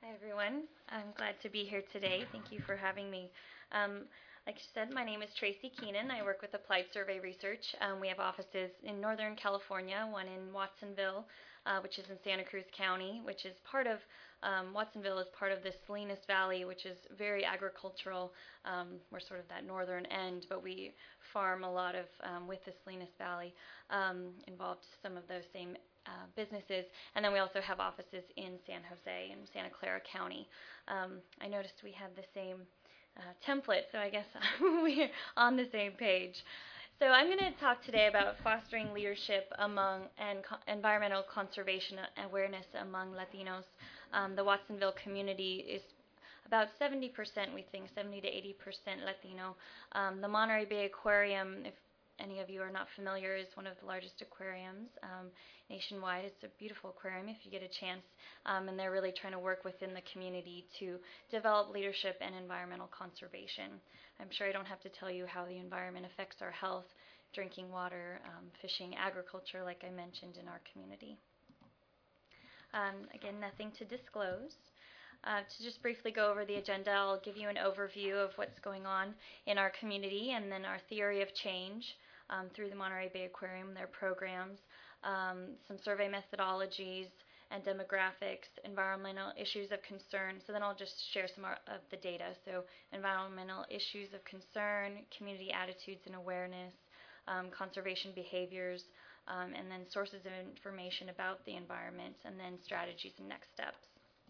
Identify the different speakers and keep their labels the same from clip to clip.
Speaker 1: Hi, everyone. I'm glad to be here today. Thank you for having me. Um, like you said, my name is Tracy Keenan. I work with Applied Survey Research. We have offices in Northern California, one in Watsonville, which is in Santa Cruz County, which is part of Watsonville is part of the Salinas Valley, which is very agricultural. We're sort of that northern end, but we farm a lot of with the Salinas Valley, involved some of those same businesses. And then we also have offices in San Jose and Santa Clara County. I noticed we had the same template, so I guess we're on the same page. So I'm going to talk today about fostering leadership among and environmental conservation awareness among Latinos. The Watsonville community is about 70%, we think, 70 to 80% Latino. The Monterey Bay Aquarium, if any of you are not familiar, is one of the largest aquariums nationwide. It's a beautiful aquarium if you get a chance, and they're really trying to work within the community to develop leadership and environmental conservation. I'm sure I don't have to tell you how the environment affects our health, drinking water, fishing, agriculture, like I mentioned in our community. Again, nothing to disclose. To just briefly go over the agenda, I'll give you an overview of what's going on in our community and then our theory of change through the Monterey Bay Aquarium, their programs, some survey methodologies and demographics, environmental issues of concern. So then I'll just share some of the data. So environmental issues of concern, community attitudes and awareness, conservation behaviors, and then sources of information about the environment, and then strategies and next steps.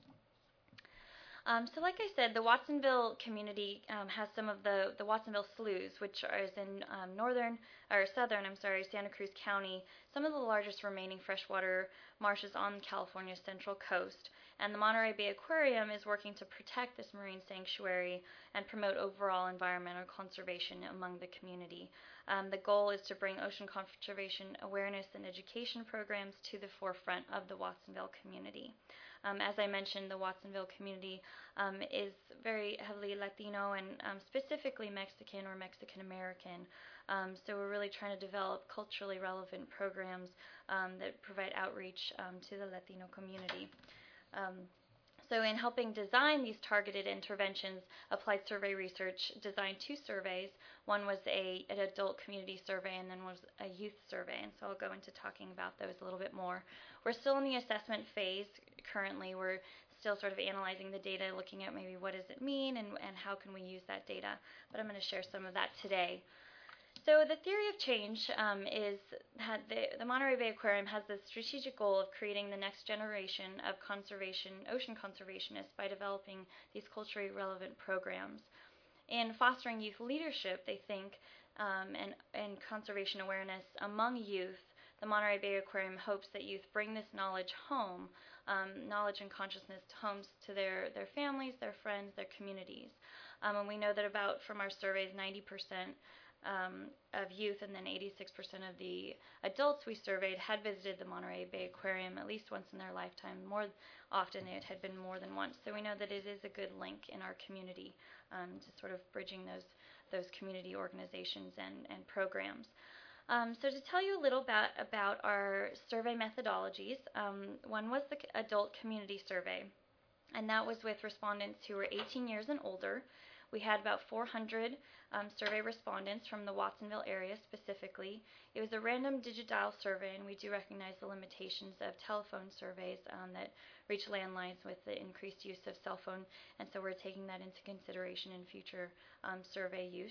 Speaker 1: So like I said, the Watsonville community has some of the Watsonville sloughs, which is in southern Santa Cruz County, some of the largest remaining freshwater marshes on California's central coast. And the Monterey Bay Aquarium is working to protect this marine sanctuary and promote overall environmental conservation among the community. The goal is to bring ocean conservation awareness and education programs to the forefront of the Watsonville community. As I mentioned, the Watsonville community is very heavily Latino and specifically Mexican or Mexican American. So we're really trying to develop culturally relevant programs that provide outreach to the Latino community. So in helping design these targeted interventions, Applied Survey Research designed two surveys. One was an adult community survey and then was a youth survey, and so I'll go into talking about those a little bit more. We're still in the assessment phase currently. We're still sort of analyzing the data, looking at maybe what does it mean and how can we use that data, but I'm going to share some of that today. So the theory of change is that the Monterey Bay Aquarium has the strategic goal of creating the next generation of ocean conservationists by developing these culturally relevant programs. In fostering youth leadership, they think, and conservation awareness among youth, the Monterey Bay Aquarium hopes that youth bring this knowledge home, knowledge and consciousness homes to their families, their friends, their communities. And we know that from our surveys, 90% of youth and then 86% of the adults we surveyed had visited the Monterey Bay Aquarium at least once in their lifetime. More often it had been more than once. So we know that it is a good link in our community to sort of bridging those community organizations and programs. So to tell you a little bit about our survey methodologies, one was the adult community survey, and that was with respondents who were 18 years and older. We had about 400 survey respondents from the Watsonville area specifically. It was a random digit-dial survey, and we do recognize the limitations of telephone surveys that reach landlines with the increased use of cell phone, and so we're taking that into consideration in future survey use.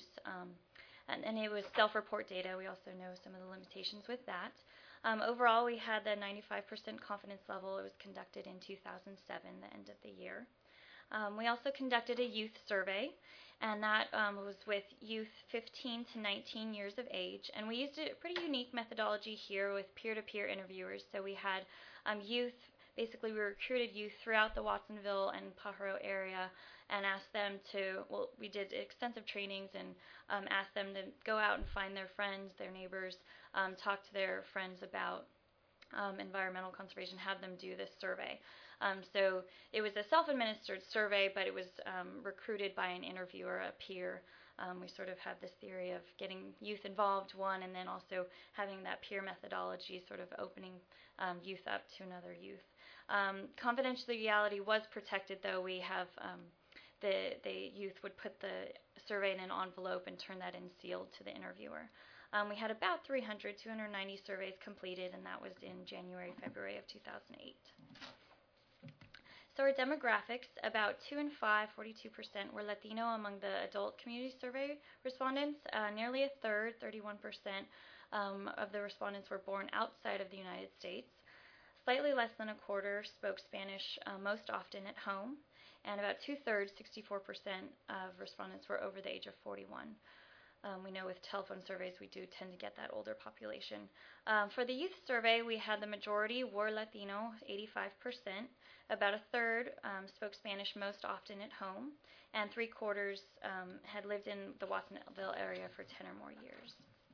Speaker 1: And it was self-report data. We also know some of the limitations with that. Overall, we had the 95% confidence level. It was conducted in 2007, the end of the year. We also conducted a youth survey, and that was with youth 15 to 19 years of age. And we used a pretty unique methodology here with peer-to-peer interviewers. So we had youth, basically we recruited youth throughout the Watsonville and Pajaro area and asked them we did extensive trainings and asked them to go out and find their friends, their neighbors, talk to their friends about environmental conservation, have them do this survey. So it was a self-administered survey, but it was recruited by an interviewer, a peer, We sort of have this theory of getting youth involved, one, and then also having that peer methodology, sort of opening youth up to another youth. Confidentiality was protected, though. We have the youth would put the survey in an envelope and turn that in sealed to the interviewer. We had about 290 surveys completed, and that was in January, February of 2008. So our demographics, about 2 in 5, 42%, were Latino among the adult community survey respondents. Nearly a third, 31%, of the respondents were born outside of the United States. Slightly less than a quarter spoke Spanish most often at home, and about two-thirds, 64%, of respondents were over the age of 41. We know with telephone surveys we do tend to get that older population. For the youth survey, we had the majority were Latino, 85%. About a third spoke Spanish most often at home, and three-quarters had lived in the Watsonville area for 10 or more years.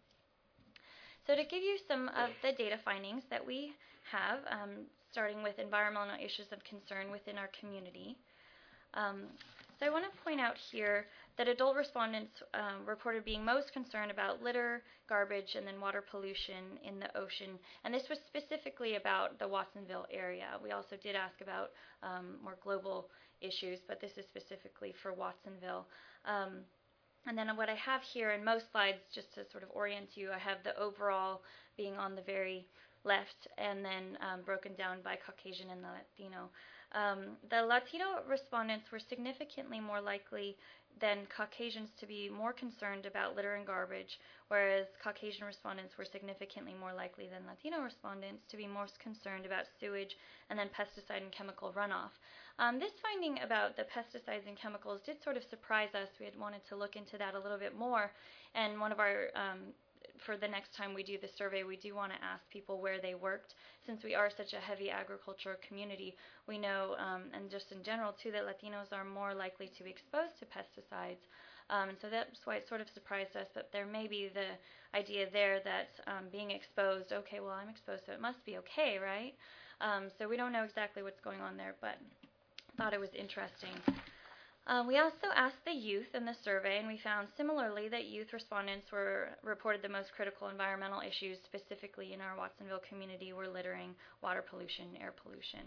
Speaker 1: So to give you some of the data findings that we have, starting with environmental issues of concern within our community. So I want to point out here that adult respondents reported being most concerned about litter, garbage, and then water pollution in the ocean. And this was specifically about the Watsonville area. We also did ask about more global issues, but this is specifically for Watsonville. And then what I have here in most slides, just to sort of orient you, I have the overall being on the very left, and then broken down by Caucasian and Latino. The Latino respondents were significantly more likely than Caucasians to be more concerned about litter and garbage, whereas Caucasian respondents were significantly more likely than Latino respondents to be most concerned about sewage and then pesticide and chemical runoff. This finding about the pesticides and chemicals did sort of surprise us. We had wanted to look into that a little bit more, and one of our for the next time we do the survey, we do want to ask people where they worked. Since we are such a heavy agriculture community, we know, and just in general too, that Latinos are more likely to be exposed to pesticides. And so that's why it sort of surprised us that there may be the idea there that being exposed, okay, well, I'm exposed, so it must be okay, right? So we don't know exactly what's going on there, but thought it was interesting. We also asked the youth in the survey, and we found similarly that youth respondents reported the most critical environmental issues, specifically in our Watsonville community, were littering, water pollution, air pollution.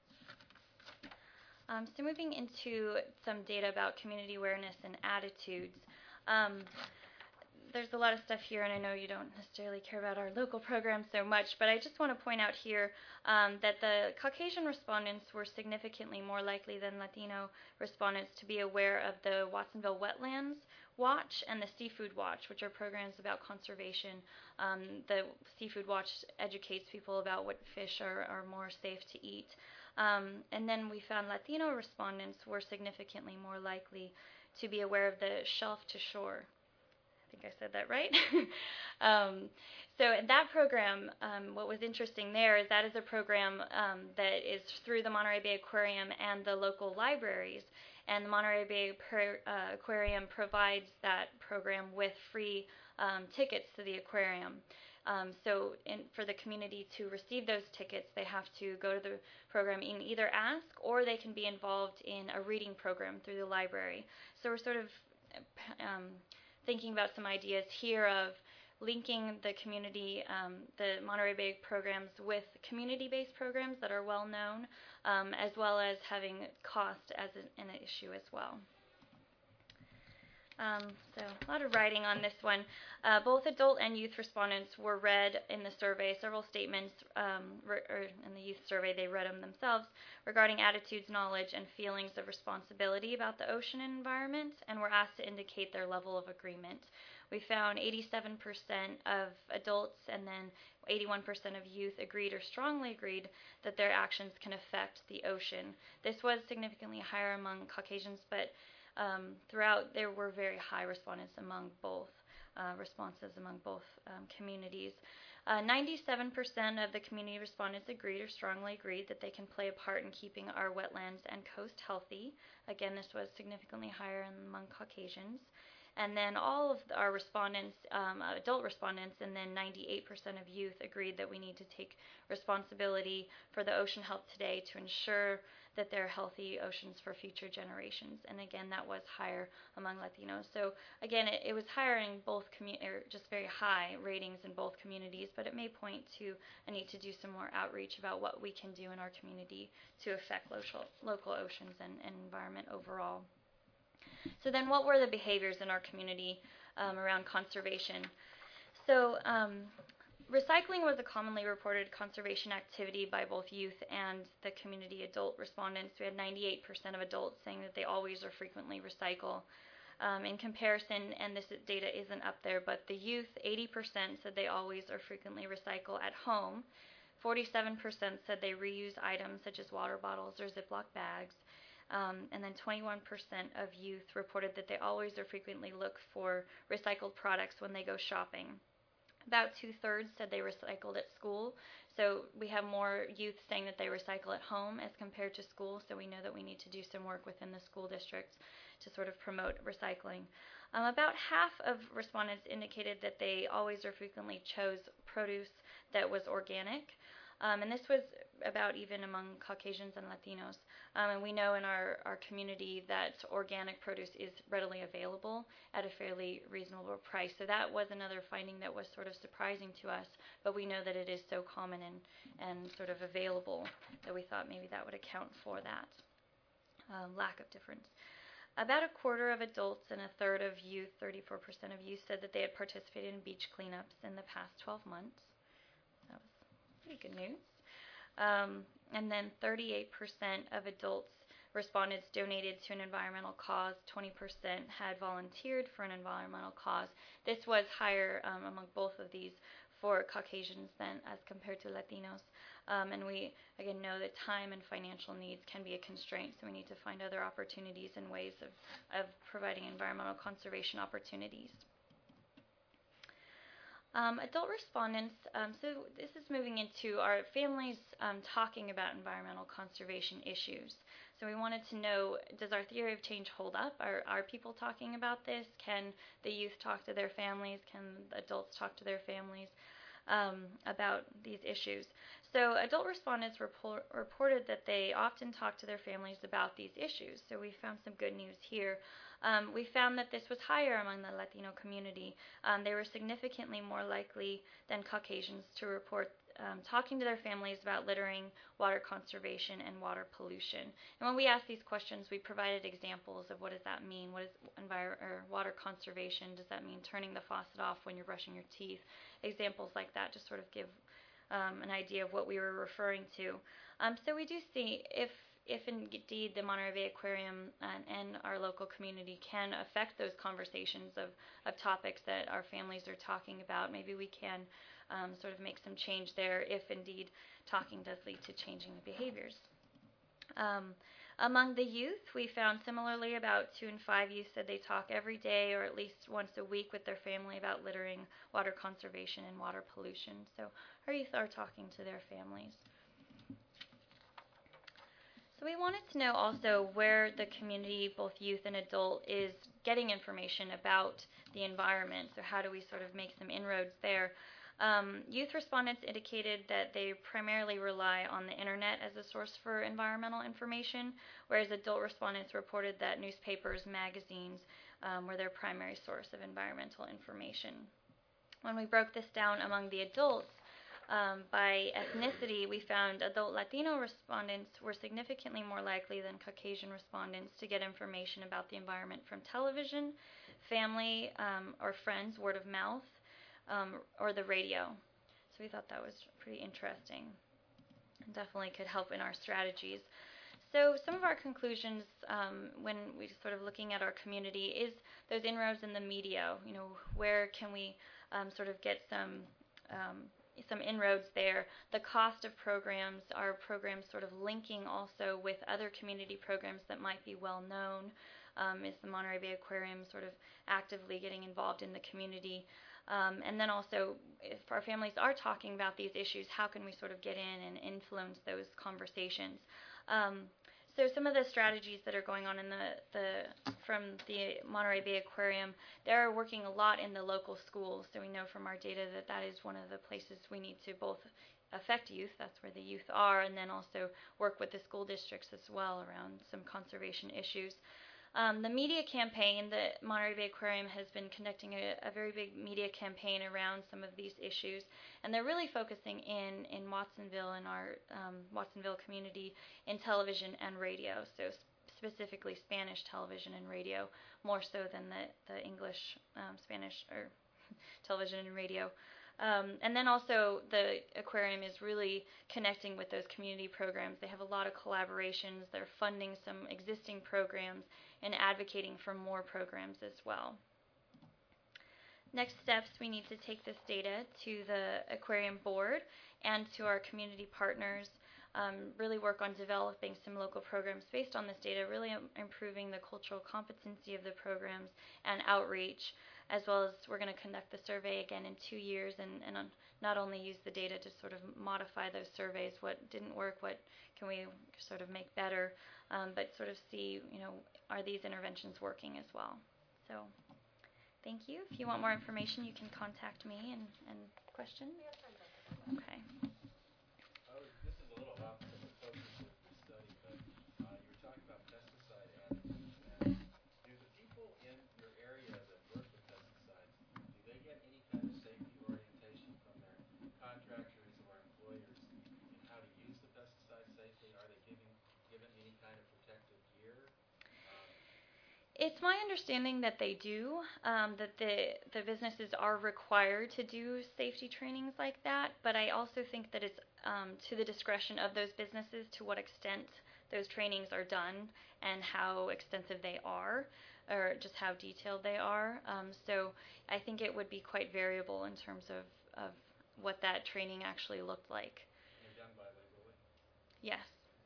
Speaker 1: So moving into some data about community awareness and attitudes. There's a lot of stuff here, and I know you don't necessarily care about our local program so much, but I just want to point out here that the Caucasian respondents were significantly more likely than Latino respondents to be aware of the Watsonville Wetlands Watch and the Seafood Watch, which are programs about conservation. The Seafood Watch educates people about what fish are more safe to eat. And then we found Latino respondents were significantly more likely to be aware of the Shelf to Shore. I think I said that right. So in that program, what was interesting there is that is a program that is through the Monterey Bay Aquarium and the local libraries. And the Monterey Bay Aquarium provides that program with free tickets to the aquarium. So for the community to receive those tickets, they have to go to the program and either ask, or they can be involved in a reading program through the library. So we're sort of thinking about some ideas here of linking the community, the Monterey Bay programs with community-based programs that are well known, as well as having cost as an issue as well. So a lot of writing on this one. Both adult and youth respondents were read in the survey. Several statements in the youth survey, they read them themselves, regarding attitudes, knowledge, and feelings of responsibility about the ocean and environment, and were asked to indicate their level of agreement. We found 87% of adults and then 81% of youth agreed or strongly agreed that their actions can affect the ocean. This was significantly higher among Caucasians, but throughout, there were very high respondents among both responses among both communities. 97% of the community respondents agreed or strongly agreed that they can play a part in keeping our wetlands and coast healthy. Again, this was significantly higher among Caucasians. And then all of our respondents, adult respondents, and then 98% of youth agreed that we need to take responsibility for the ocean health today to ensure that there are healthy oceans for future generations. And again, that was higher among Latinos. So again, it was higher in both just very high ratings in both communities, but it may point to a need to do some more outreach about what we can do in our community to affect local oceans and environment overall. So then what were the behaviors in our community around conservation? So recycling was a commonly reported conservation activity by both youth and the community adult respondents. We had 98% of adults saying that they always or frequently recycle. In comparison, and this data isn't up there, but the youth, 80% said they always or frequently recycle at home. 47% said they reuse items such as water bottles or Ziploc bags. And then 21% of youth reported that they always or frequently look for recycled products when they go shopping. About 2/3 said they recycled at school. So we have more youth saying that they recycle at home as compared to school. So we know that we need to do some work within the school districts to sort of promote recycling. About half of respondents indicated that they always or frequently chose produce that was organic. And this was about even among Caucasians and Latinos. And we know in our community that organic produce is readily available at a fairly reasonable price. So that was another finding that was sort of surprising to us, but we know that it is so common and sort of available that we thought maybe that would account for that lack of difference. About a quarter of adults and a third of youth, 34% of youth, said that they had participated in beach cleanups in the past 12 months. That was pretty good news. And then 38% of adults respondents donated to an environmental cause. 20% had volunteered for an environmental cause. This was higher among both of these for Caucasians than as compared to Latinos. And we, again, know that time and financial needs can be a constraint, so we need to find other opportunities and ways of providing environmental conservation opportunities. Adult respondents, so this is moving into our families talking about environmental conservation issues. So we wanted to know, does our theory of change hold up? Are people talking about this? Can the youth talk to their families? Can adults talk to their families about these issues? So adult respondents reported that they often talk to their families about these issues. So we found some good news here. We found that this was higher among the Latino community. They were significantly more likely than Caucasians to report talking to their families about littering, water conservation, and water pollution. And when we asked these questions, we provided examples of what does that mean? What is water conservation? Does that mean turning the faucet off when you're brushing your teeth? Examples like that to sort of give an idea of what we were referring to. So we do see if indeed the Monterey Bay Aquarium and our local community can affect those conversations of topics that our families are talking about, maybe we can sort of make some change there if indeed talking does lead to changing the behaviors. Among the youth, we found similarly about 2 in 5 youth said they talk every day or at least once a week with their family about littering, water conservation, and water pollution. So our youth are talking to their families. So we wanted to know also where the community, both youth and adult, is getting information about the environment. So how do we sort of make some inroads there? Youth respondents indicated that they primarily rely on the internet as a source for environmental information, whereas adult respondents reported that newspapers, magazines were their primary source of environmental information. When we broke this down among the adults, by ethnicity, we found adult Latino respondents were significantly more likely than Caucasian respondents to get information about the environment from television, family or friends, word of mouth, or the radio. So we thought that was pretty interesting and definitely could help in our strategies. So some of our conclusions when we sort of looking at our community is those inroads in the media. You know, where can we sort of get some inroads there? The cost of programs, our programs sort of linking also with other community programs that might be well known. Is the Monterey Bay Aquarium sort of actively getting involved in the community? And then also, if our families are talking about these issues, how can we sort of get in and influence those conversations? So some of the strategies that are going on in from the Monterey Bay Aquarium, they're working a lot in the local schools. So we know from our data that that is one of the places we need to both affect youth, that's where the youth are, and then also work with the school districts as well around some conservation issues. The media campaign, the Monterey Bay Aquarium has been conducting a very big media campaign around some of these issues, and they're really focusing in Watsonville and our Watsonville community in television and radio, so specifically Spanish television and radio, more so than the English, Spanish, or television and radio. And then also the aquarium is really connecting with those community programs. They have a lot of collaborations. They're funding some existing programs and advocating for more programs as well. Next steps, we need to take this data to the aquarium board and to our community partners, really work on developing some local programs based on this data, really improving the cultural competency of the programs and outreach, as well as we're going to conduct the survey again in 2 years and not only use the data to sort of modify those surveys, what didn't work, what can we sort of make better, but sort of see, are these interventions working as well. So thank you. If you want more information, you can contact me and question. Okay.
Speaker 2: This is a little off from the focus of the study, but you were talking about pesticide additives, and do the people in your area that work with pesticides, do they get any kind of safety orientation from their contractors or employers in how to use the pesticide safely? Are they given any kind of protective gear?
Speaker 1: It's my understanding that they do, that the businesses are required to do safety trainings like that, but I also think that it's to the discretion of those businesses to what extent those trainings are done and how extensive they are, or just how detailed they are. So I think it would be quite variable in terms of what that training actually looked like.
Speaker 2: And they're done by legally?
Speaker 1: Yes.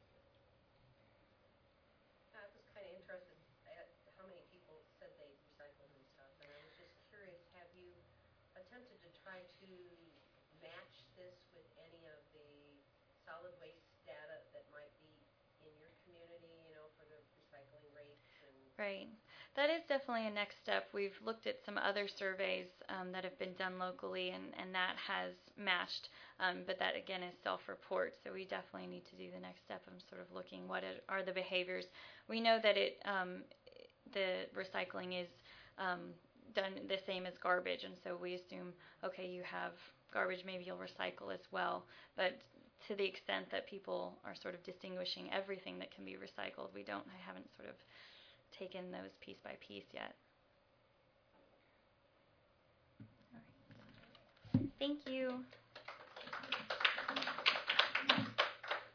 Speaker 3: I was kind of interested at how many people said they recycled and stuff, and I was just curious, have you attempted to try to match this with any of the solid waste data that might be in your community, for the recycling rates?
Speaker 1: Right. That is definitely a next step. We've looked at some other surveys that have been done locally, and that has matched, but that again is self-report, so we definitely need to do the next step of sort of looking what are the behaviors. We know that the recycling is done the same as garbage, and so we assume, okay, you have garbage, maybe you'll recycle as well, but to the extent that people are sort of distinguishing everything that can be recycled, I haven't sort of taken those piece by piece yet. All right. Thank you.